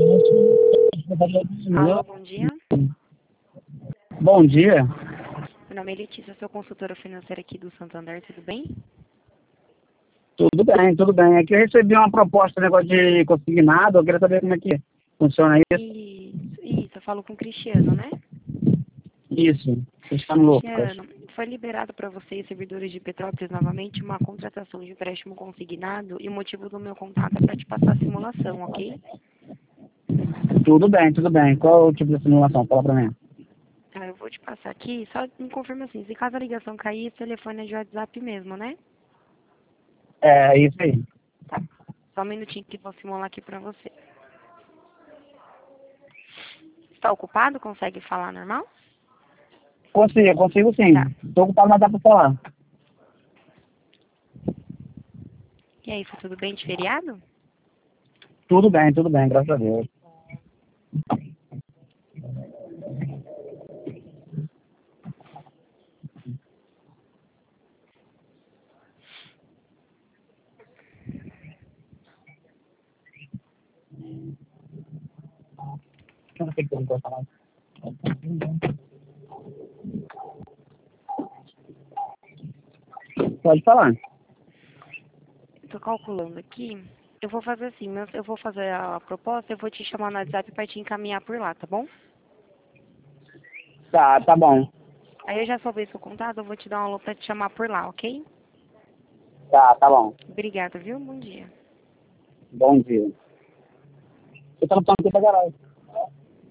Alô, bom dia. Bom dia. Meu nome é Letícia, sou consultora financeira aqui do Santander, tudo bem? Tudo bem, tudo bem. Aqui eu recebi uma proposta, negócio de consignado. Eu queria saber como é que funciona isso. Isso, eu falo com o Cristiano, né? Isso. Vocês estão loucas. Cristiano, foi liberado para vocês, servidores de Petrópolis, novamente, uma contratação de empréstimo consignado e o motivo do meu contato é para te passar a simulação, ok? Tudo bem, tudo bem. Qual é o tipo de simulação? Fala pra mim. Tá, eu vou te passar aqui, só me confirma assim, se caso a ligação cair, esse telefone é de WhatsApp mesmo, né? É isso aí. Tá, só um minutinho que eu vou simular aqui para você. Está ocupado? Consegue falar normal? Consigo sim. Tá. Tô ocupado, mas dá pra falar. E aí, foi tudo bem de feriado? Tudo bem, graças a Deus. Eu não sei o que eu vou falar. Pode falar. Tô calculando aqui. Eu vou fazer assim, eu vou fazer a proposta, eu vou te chamar no WhatsApp para te encaminhar por lá, tá bom? Tá bom. Aí eu já soube seu contato, eu vou te dar um alô pra te chamar por lá, ok? Tá bom. Obrigada, viu? Bom dia. Bom dia. Você tá no ponto aqui pra garagem.